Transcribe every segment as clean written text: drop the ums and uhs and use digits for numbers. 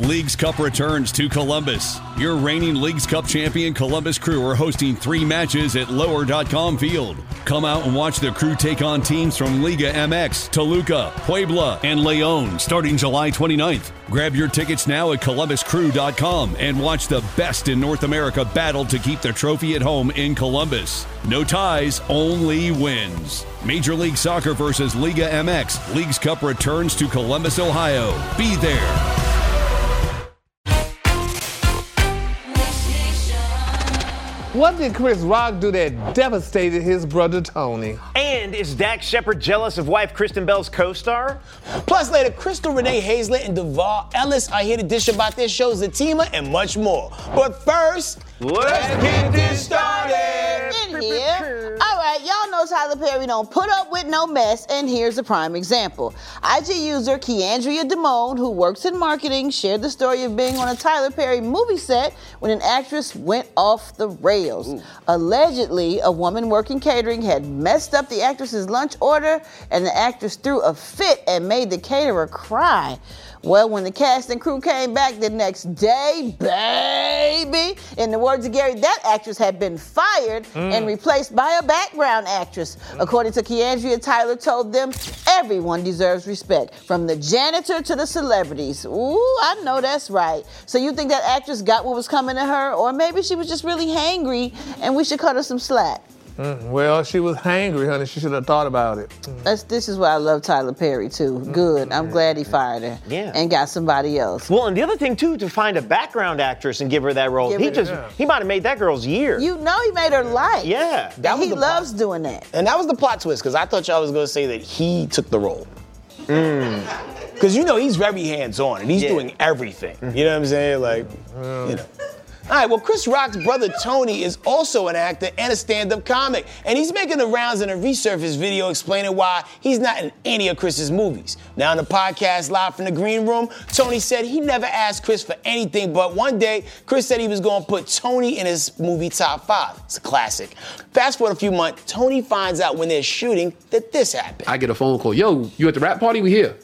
Leagues Cup returns to Columbus. Your reigning Leagues Cup champion Columbus Crew are hosting 3 matches at Lower.com Field. Come out and watch the Crew take on teams from Liga MX, Toluca, Puebla, and León starting July 29th. Grab your tickets now at ColumbusCrew.com and watch the best in North America battle to keep the trophy at home in Columbus. No ties, only wins. Major League Soccer versus Liga MX. Leagues Cup returns to Columbus, Ohio. Be there. What did Chris Rock do that devastated his brother Tony? And is Dax Shepard jealous of wife Kristen Bell's co-star? Plus later, Crystal Renee Hazlett and Duvall Ellis are here to dish about their shows Zatima and much more. But first, let's get this started. In here. All right, y'all know Tyler Perry don't put up with no mess, and here's a prime example. IG user Keandria Damone, who works in marketing, shared the story of being on a Tyler Perry movie set when an actress went off the rails. Ooh. Allegedly, a woman working catering had messed up the actress's lunch order, and the actress threw a fit and made the caterer cry. Well, when the cast and crew came back the next day, baby, in the words of Gary, that actress had been fired and replaced by a background actress. According to Keandria, Tyler told them everyone deserves respect, from the janitor to the celebrities. Ooh, I know that's right. So you think that actress got what was coming to her? Or maybe she was just really hangry and we should cut her some slack? Well, she was hangry, honey. She should have thought about it. This is why I love Tyler Perry, too. Good. I'm glad he fired her and got somebody else. Well, and the other thing, too, to find a background actress and give her that role, he might have made that girl's year. You know he made her life. Yeah. He loves doing that. And that was the plot twist, because I thought y'all was going to say that he took the role. Because, you know, he's very hands-on, and he's doing everything. You know what I'm saying? Like, you know. All right, well, Chris Rock's brother Tony is also an actor and a stand-up comic, and he's making the rounds in a resurfaced video explaining why he's not in any of Chris's movies. Now, in the podcast Live from the Green Room, Tony said he never asked Chris for anything, but one day, Chris said he was going to put Tony in his movie Top 5. It's a classic. Fast forward a few months, Tony finds out when they're shooting that this happened. I get a phone call. Yo, you at the rap party? We here.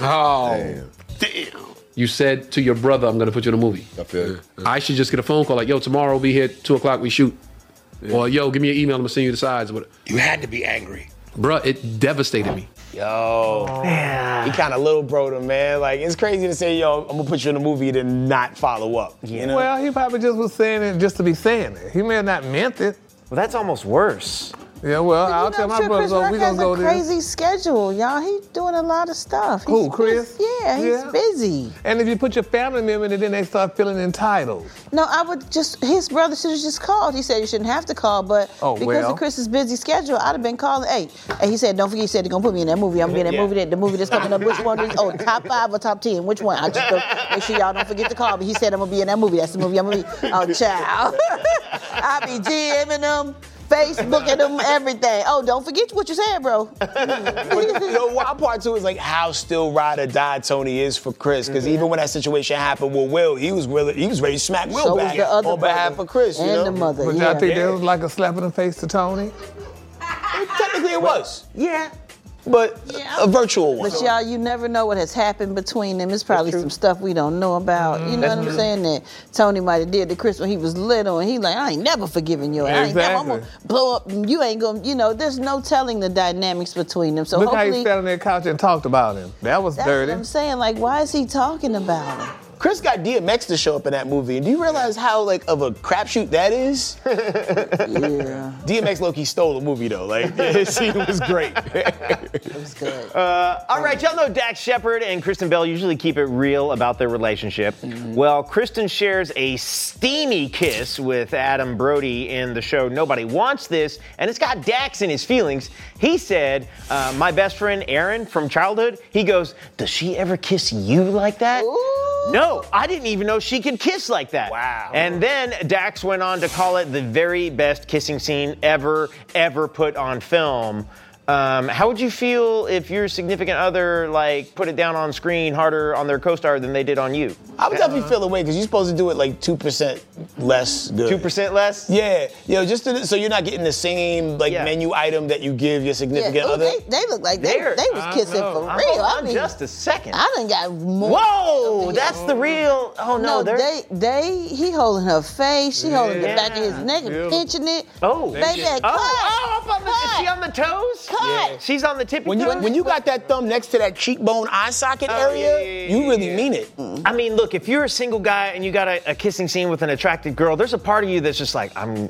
Oh. Damn. You said to your brother, I'm going to put you in a movie. I feel it. I should just get a phone call like, yo, tomorrow we'll be here at 2 o'clock, we shoot. Yeah. Or, yo, give me your email, I'm going to send you the sides. You had to be angry. Bruh, it devastated me. Yo, he kind of little broed him, man. Like, it's crazy to say, yo, I'm going to put you in a movie and then not follow up. You know? Well, he probably just was saying it just to be saying it. He may have not meant it. Well, that's almost worse. Yeah, well, I'll tell my brother, we're going to go there. Chris has a crazy schedule, y'all. He's doing a lot of stuff. Who, Chris? He's busy. And if you put your family member in it, then they start feeling entitled. No, his brother should have just called. He said you shouldn't have to call, but because of Chris's busy schedule, I'd have been calling. Hey, he said, don't forget, he said they're going to put me in that movie. I'm going to be in that movie, the movie that's coming up. Which one is, top 5 or top 10? Which one? I just go, make sure y'all don't forget to call me. He said I'm going to be in that movie. That's the movie I'm going to be. Oh, child. I'll be GMing them. Facebooking them, everything. Oh, don't forget what you said, bro. You know, wild part too is like how still ride or die Tony is for Chris. Because even when that situation happened with Will, he was ready to smack Will back on behalf of Chris. And the mother. But y'all think that was like a slap in the face to Tony? Technically it was. Yeah. But a virtual one. But y'all, you never know what has happened between them. It's probably some stuff we don't know about. You know what I'm saying? That Tony might have did to Chris when he was little, and he like, I ain't never forgiving you. I ain't never, I'm gonna blow up. You ain't gonna, there's no telling the dynamics between them. So look how he sat on that couch and talked about him. That was dirty. What I'm saying, like, why is he talking about him? Chris got DMX to show up in that movie, and do you realize how of a crapshoot that is? Yeah. DMX low-key stole the movie though. Like his scene was great. It was good. All right, y'all know Dax Shepard and Kristen Bell usually keep it real about their relationship. Well, Kristen shares a steamy kiss with Adam Brody in the show Nobody Wants This, and it's got Dax in his feelings. He said, my best friend Aaron from childhood, he goes, does she ever kiss you like that? Ooh. No, I didn't even know she could kiss like that. Wow. And then Dax went on to call it the very best kissing scene ever put on film. How would you feel if your significant other, put it down on screen harder on their co-star than they did on you? I would definitely feel away because you're supposed to do it 2% less good. 2% less? Yeah, just so you're not getting the same menu item that you give your significant Ooh, other. they look like they was kissing for real. Hold on just a second. I done got more. Whoa, that's the real. Oh no, he holding her face. She holding the back of his neck and pinching it. Oh, baby, cut. Is she on the toes? Cut. Yeah. She's on the tippy toes. When you got that thumb next to that cheekbone eye socket area, you really mean it. I mean, look, if you're a single guy and you got a kissing scene with an attractive girl, there's a part of you that's just like, I'm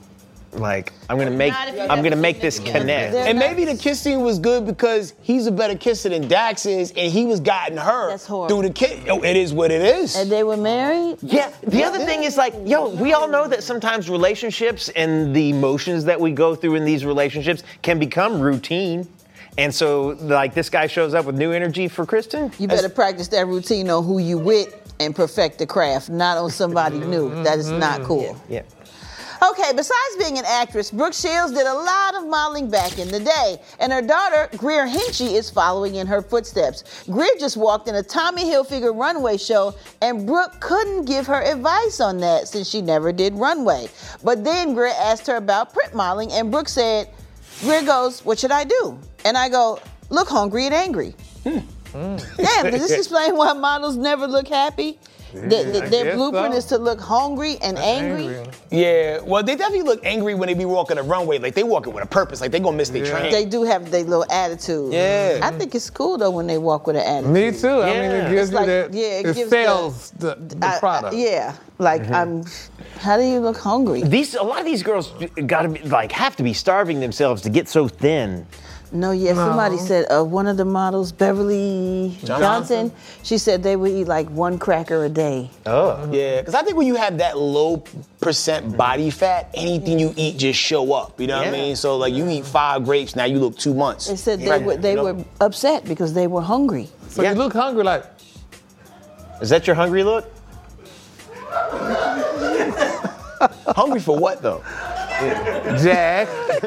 gonna make this connect. And maybe the kiss scene was good because he's a better kisser than Dax is, and he was guiding her through the kiss. It is what it is. And they were married? Yeah. The other thing is we all know that sometimes relationships and the emotions that we go through in these relationships can become routine. And so, this guy shows up with new energy for Kristen. You better practice that routine on who you with and perfect the craft, not on somebody new. That is not cool. Yeah. Okay, besides being an actress, Brooke Shields did a lot of modeling back in the day, and her daughter, Greer Henchy, is following in her footsteps. Greer just walked in a Tommy Hilfiger runway show, and Brooke couldn't give her advice on that since she never did runway. But then Greer asked her about print modeling, and Brooke said, Greer goes, what should I do? And I go, look hungry and angry. Damn, does this explain why models never look happy? Their blueprint is to look hungry and angry. Yeah, well, they definitely look angry when they be walking the runway. Like, they walking with a purpose. Like, they gonna miss their train. They do have their little attitude. Yeah. I think it's cool, though, when they walk with an attitude. Me too. Yeah. I mean, it gives you that. Yeah, it sells the product. Yeah. Like, how do you look hungry? A lot of these girls gotta be, have to be starving themselves to get so thin. Somebody said, one of the models, Beverly Johnson, she said they would eat like one cracker a day. Oh. Yeah, because I think when you have that low percent body fat, anything you eat just show up, you know what I mean? So you eat 5 grapes, now you look 2 months. They said they were upset because they were hungry. So you look hungry like... Is that your hungry look? Hungry for what, though? Jack.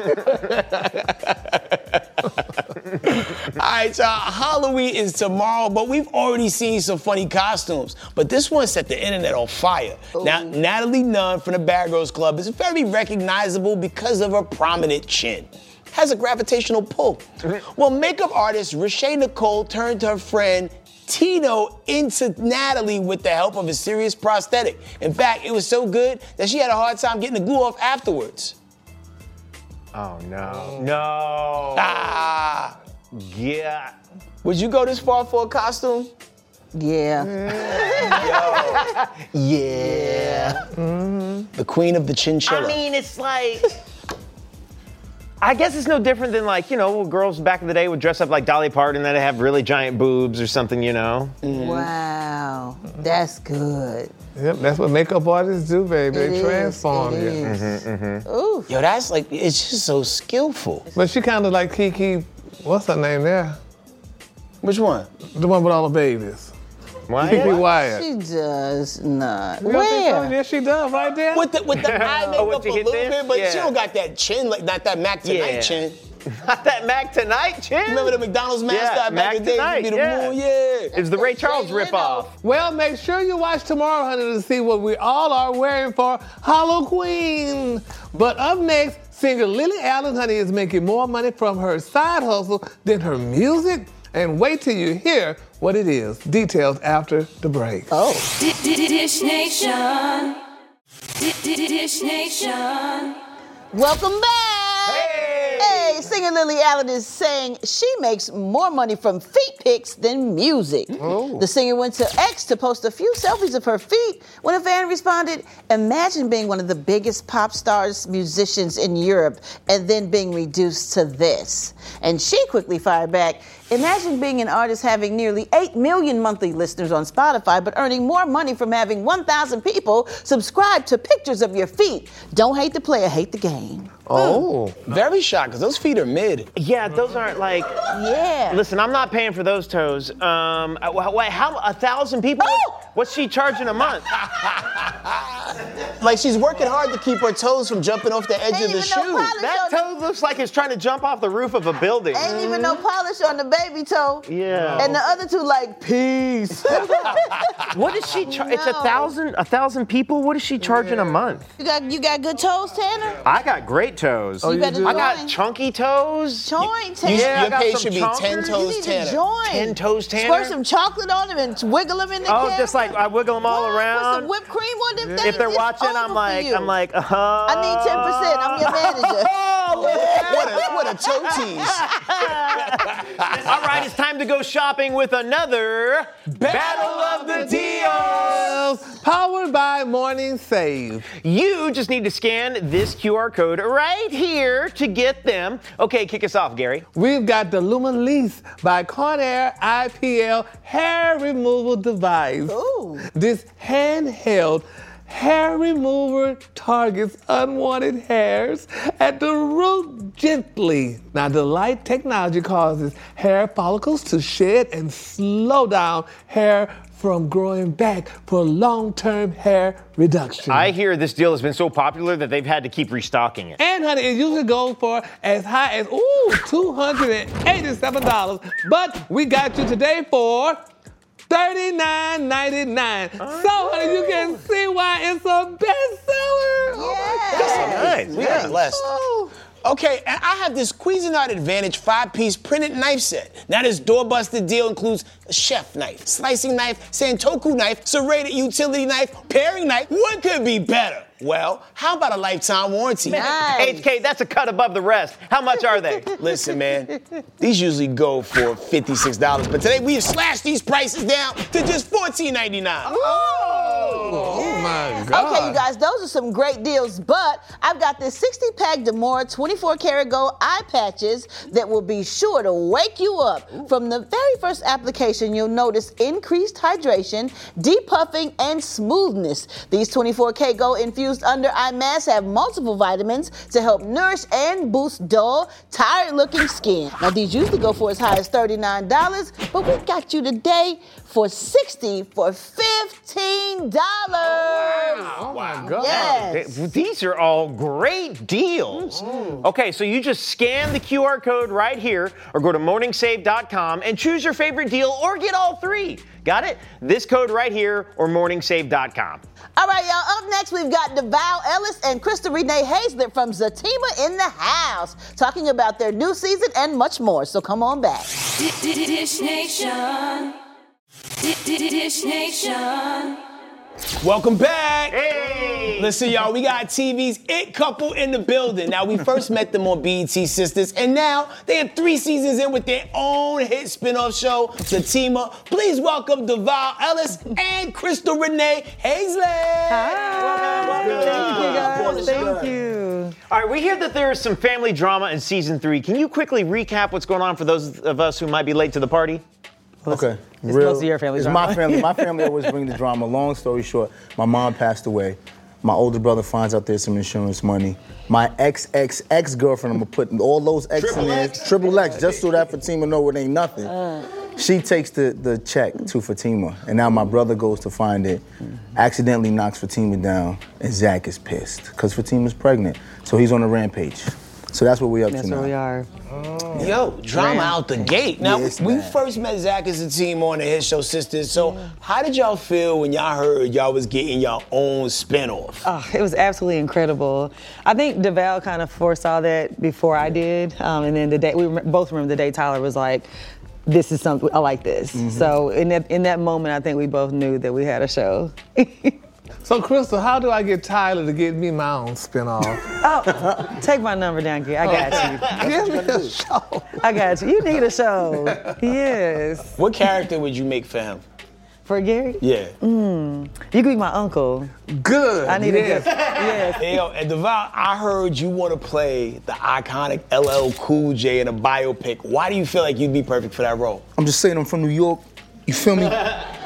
All right, y'all. Halloween is tomorrow, but we've already seen some funny costumes. But this one set the internet on fire. Ooh. Now, Natalie Nunn from the Bad Girls Club is very recognizable because of her prominent chin. Has a gravitational pull. Well, makeup artist Rashay Nicole turned her friend Tino into Natalie with the help of a serious prosthetic. In fact, it was so good that she had a hard time getting the glue off afterwards. Oh, no. No. Ah. Yeah. Would you go this far for a costume? Yeah. Yeah. Mm-hmm. The queen of the chinchilla. I mean, it's like... I guess it's no different than girls back in the day would dress up like Dolly Parton and then have really giant boobs or something, Mm-hmm. Wow, that's good. Yep, that's what makeup artists do, baby. They transform you. Ooh. Yo, that's it's just so skillful. But she kind of like Kiki, what's her name there? Which one? The one with all the babies. Wyatt? Kiki Wyatt. She does not. You don't think so? Where? Yes, she does, right there. With the eye makeup a little bit, but yeah. she don't got that chin, not that Mac Tonight chin. Not that Mac Tonight chin? Remember the McDonald's mascot back in the day? Be the moon, It's the Ray Charles ripoff. Well, make sure you watch tomorrow, honey, to see what we all are wearing for Halloween. But up next, singer Lily Allen, honey, is making more money from her side hustle than her music. And wait till you hear what it is. Details after the break. Oh. Dish Nation. Dish Nation. Welcome back. Hey, singer Lily Allen is saying she makes more money from feet pics than music. Oh. The singer went to X to post a few selfies of her feet when a fan responded, imagine being one of the biggest pop stars, musicians in Europe, and then being reduced to this. And she quickly fired back, imagine being an artist having nearly 8 million monthly listeners on Spotify, but earning more money from having 1,000 people subscribe to pictures of your feet. Don't hate the player, hate the game. Oh. Very shocked, because those feet are mid. Yeah, those aren't Yeah. Listen, I'm not paying for those toes. Wait, how 1,000 people? Oh! What's she charging a month? Like she's working hard to keep her toes from jumping off the edge of the shoe. That toe looks like it's trying to jump off the roof of a building. Ain't even no polish on the baby toe. Yeah. And the other two like, peace. What is she charge? It's No. 1,000 people. What is she charging a month? You got good toes, Tanner? I got great toes. Oh, you better do? I got join. chunky toes. Join, You, Tanner. Yeah, I your got page some should be chonkers. 10 You toes need Tanner. to join. 10 toes, Tanner. Squirt some chocolate on them and wiggle them in the camera. just like I wiggle them all What? around. Put some whipped cream on them things. If they're It's watching, over I'm for like, you. I need 10%. I'm your manager. What a toe tease. All right, it's time to go shopping with another Battle of the Deals. Powered by Morning Save. You just need to scan this QR code right here to get them. Okay, kick us off, Gary. We've got the Lumilease by Conair IPL hair removal device. Ooh. This handheld hair remover targets unwanted hairs at the root gently. Now, the light technology causes hair follicles to shed and slow down hair from growing back for long-term hair reduction. I hear this deal has been so popular that they've had to keep restocking it. And honey, it usually goes for as high as $287. But we got you today for $39.99. So honey, you can see why it's a bestseller. Nice. We got blessed. Oh. Okay, and I have this Cuisinart Advantage 5-piece printed knife set. Now this doorbuster deal includes a chef knife, slicing knife, Santoku knife, serrated utility knife, paring knife. What could be better? Well, how about a lifetime warranty? Nice. HK, that's a cut above the rest. How much are they? Listen, man, these usually go for $56, but today we have slashed these prices down to just $14.99. Oh my God. Okay, you guys, those are some great deals, but I've got this 60-pack Demora 24-karat gold eye patches that will be sure to wake you up. From the very first application, you'll notice increased hydration, depuffing, and smoothness. These 24K gold infused under eye masks have multiple vitamins to help nourish and boost dull, tired-looking skin. Now, these usually go for as high as $39, but we got you today for $60 for $15. Oh my God. Yes. These are all great deals. Okay, so you just scan the QR code right here or go to morningsave.com and choose your favorite deal or get all three. Got it? This code right here or morningsave.com. All right, y'all. Up next, we've got DeVal Ellis and Crystal Renee Hazlett from Zatima in the house, talking about their new season and much more. So come on back. Dish Nation. Dish Nation. Welcome back. Hey! Listen, y'all, we got TV's It Couple in the building. Now, we first met them on BET Sisters, and now they have 3 seasons in with their own hit spin-off show, Zatima. Please welcome DeVal Ellis and Crystal Renee Hazlett. Welcome. Thank you, guys. Thank you. All right, we hear that there is some family drama in season 3. Can you quickly recap what's going on for those of us who might be late to the party? Okay. It's most of your family It's drama. my family. My family always bring the drama. Long story short, my mom passed away. My older brother finds out there's some insurance money. My ex-girlfriend, I'm gonna put all those X in there. Triple X, just so that Fatima know it ain't nothing. She takes the check to Fatima, and now my brother goes to find it, accidentally knocks Fatima down, and Zach is pissed, because Fatima's pregnant. So he's on a rampage. So that's what we up to That's now. where we are. Yo, drama out the gate. Now, Yeah, it's we bad. first met Zach as a team on the hit show Sisters. So, how did y'all feel when y'all heard y'all was getting y'all own spinoff? Oh, it was absolutely incredible. I think DeVal kind of foresaw that before I did. And then the day, both remember the day Tyler was like, this is something, I like this. So in that moment, I think we both knew that we had a show. So, Crystal, how do I get Tyler to get me my own spinoff? Oh, take my number down, Gary. I got you. Give me a show. I got you. You need a show. Yes. What character would you make for him? For Gary? Yeah. You could be my uncle. Good. I need yeah. a gift. Yes. Hey, yo, and DeVal, I heard you want to play the iconic LL Cool J in a biopic. Why do you feel like you'd be perfect for that role? I'm just saying I'm from New York. You feel me?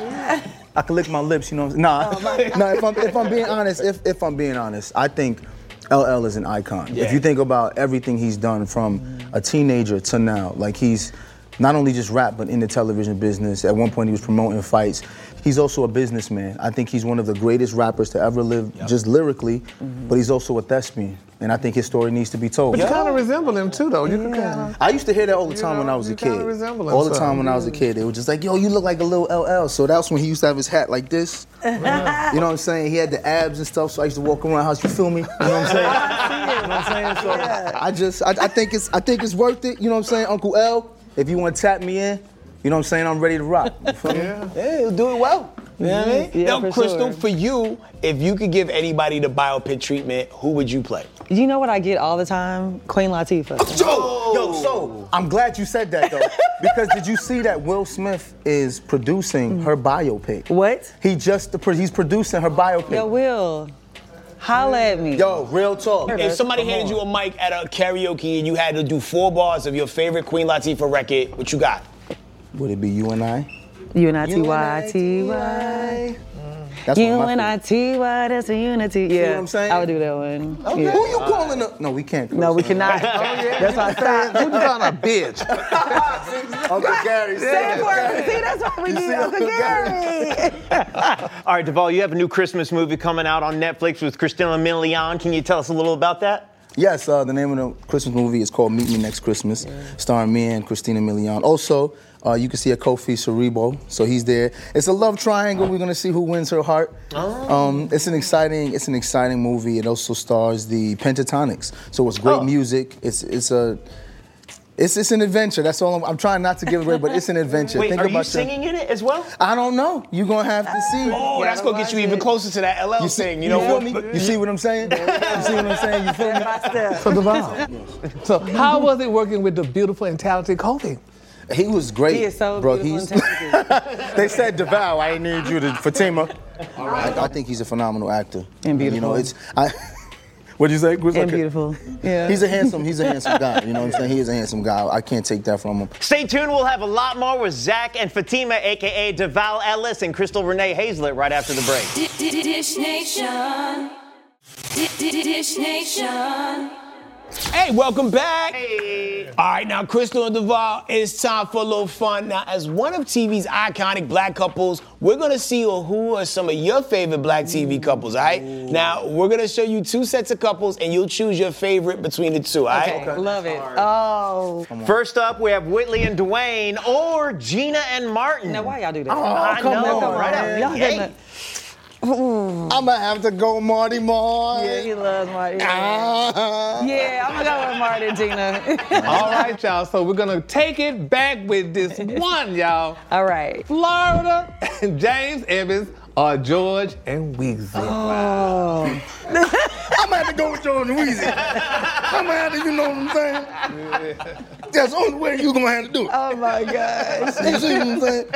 I can lick my lips, you know what I'm saying? Nah, if I'm being honest, if I'm being honest, I think LL is an icon. Yeah. If you think about everything he's done from a teenager to now, like he's not only just rap, but in the television business. At one point he was promoting fights. he's also a businessman. I think he's one of the greatest rappers to ever live, just lyrically, but he's also a thespian. And I think his story needs to be told. But you kind of resemble him too, though. You can kind of. I used to hear that all the time when I was a kid. All the time when I was a kid, they were just like, "Yo, you look like a little LL." So that's when he used to have his hat like this. You know what I'm saying? He had the abs and stuff. So I used to walk around the house. You feel me? You know what I'm saying? You know what I'm saying? So I think it's worth it. You know what I'm saying, Uncle L? If you want to tap me in, you know what I'm saying? I'm ready to rock. You feel me? Yeah, he'll do it well. You know what I mean? Yeah, Now, Crystal, for you, if you could give anybody the biopic treatment, who would you play? You know what I get all the time? Queen Latifah. So I'm glad you said that though, because did you see that Will Smith is producing her biopic? What? He's producing her biopic. Yo, Will, holla at me. Yo, real talk. If somebody handed you a mic at a karaoke and you had to do 4 bars of your favorite Queen Latifah record, what you got? Would it be You and I? U-N-I-T-Y-T-Y. That's U-N-I-T-Y, that's a unity. Yeah, what I'm saying? I would do that one. Okay. Yeah. Who you calling up? No, we can't. No, we cannot. That's why I said, Who you calling a bitch? Uncle Gary. say it for me. See, that's why we need Uncle Gary. All right, Duvall, you have a new Christmas movie coming out on Netflix with Christina Milian. Can you tell us a little about that? Yes, the name of the Christmas movie is called Meet Me Next Christmas, starring me and Christina Milian. Also, you can see a Kofi Cerebo, so he's there. It's a love triangle. We're gonna see who wins her heart. It's an exciting movie. It also stars the Pentatonics, so it's great music. It's an adventure. That's all. I'm trying not to give it away, but it's an adventure. Wait, are you singing in it as well? I don't know. You're gonna have to see. Oh, that's gonna get you even closer to that LL thing. You know feel what? me? You see what I'm saying? You see what I'm saying? You feel me? So, Devon. So, how was it working with the beautiful and talented Kofi? He was great. He is so bro. beautiful and talented. They said DeVal. I ain't need you to Fatima. I think he's a phenomenal actor. And beautiful. You know, what'd you say? And beautiful. Yeah. He's a handsome guy. You know what I'm saying? He is a handsome guy. I can't take that from him. Stay tuned. We'll have a lot more with Zach and Fatima, a.k.a. DeVal Ellis and Crystal Renee Hazlett right after the break. Dish Nation. Dish Nation. Hey, welcome back. Hey. All right, now, Crystal and Duvall, it's time for a little fun. Now, as one of TV's iconic black couples, we're going to see who are some of your favorite black TV couples, all right? Now, we're going to show you 2 sets of couples, and you'll choose your favorite between the 2, all right? Okay. Love it. Oh. First up, we have Whitley and Dwayne or Gina and Martin. Now, why y'all do that? I know, right out Y'all the getting gate. I'm gonna have to go Marty Marty. Yeah, he loves Marty. Yeah, I'm gonna go with Marty and Gina. All right, y'all. So we're gonna take it back with this one, y'all. All right. Florida and James Evans or George and Weezy. Oh. I'm gonna have to go with George and Weezy. I'm gonna have to, you know what I'm saying? That's the only way you're gonna have to do it. Oh my gosh. You see what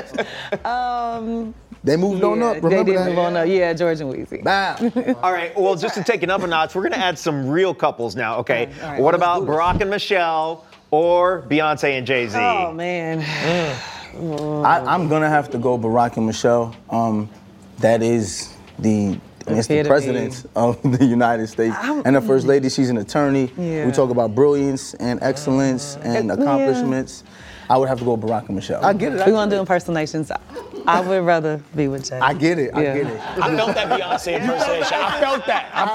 I'm saying? They moved on up. Remember they did that? move on up. Yeah, George and Weezy. Bam. All right, well, just to take it up a notch, we're going to add some real couples now, okay? All right, what about Barack and Michelle or Beyonce and Jay-Z? Oh, man. I'm gonna have to go Barack and Michelle. That is the president of the United States and the first lady. She's an attorney. Yeah. We talk about brilliance and excellence and accomplishments. I would have to go Barack and Michelle. I get it. We want to do impersonations. I would rather be with Jay. I get it. I get it. I felt that Beyonce impersonation. I felt that. I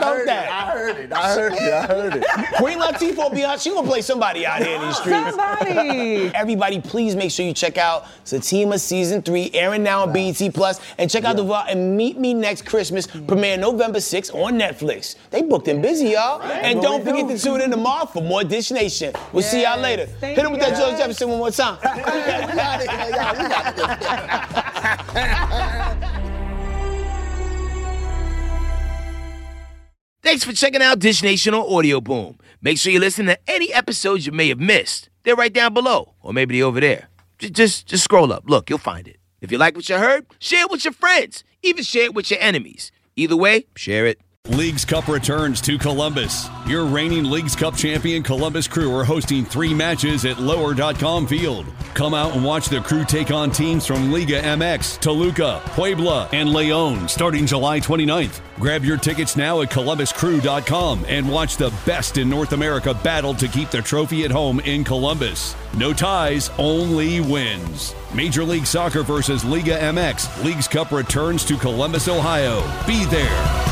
heard it. Queen Latifah or Beyonce, she gonna play somebody out here in these streets. Somebody. Everybody, please make sure you check out Satima Season 3, airing now on BET+, and check out Duvall and Meet Me Next Christmas, premiering November 6th on Netflix. They booked and busy, y'all. And don't forget to tune in tomorrow for more Dish Nation. We'll see y'all later. Hit him with that George Jefferson one more time. Thanks for checking out Dish Nation on Audio Boom. Make sure you listen to any episodes you may have missed. They're right down below, or maybe they're over there. Just scroll up. Look, you'll find it. If you like what you heard, share it with your friends. Even share it with your enemies. Either way, share it. Leagues Cup returns to Columbus. Your reigning Leagues Cup champion Columbus Crew are hosting 3 matches at Lower.com Field. Come out and watch the crew take on teams from Liga MX, Toluca, Puebla, and León starting July 29th. Grab your tickets now at ColumbusCrew.com and watch the best in North America battle to keep the trophy at home in Columbus. No ties, only wins. Major League Soccer versus Liga MX. Leagues Cup returns to Columbus, Ohio. Be there.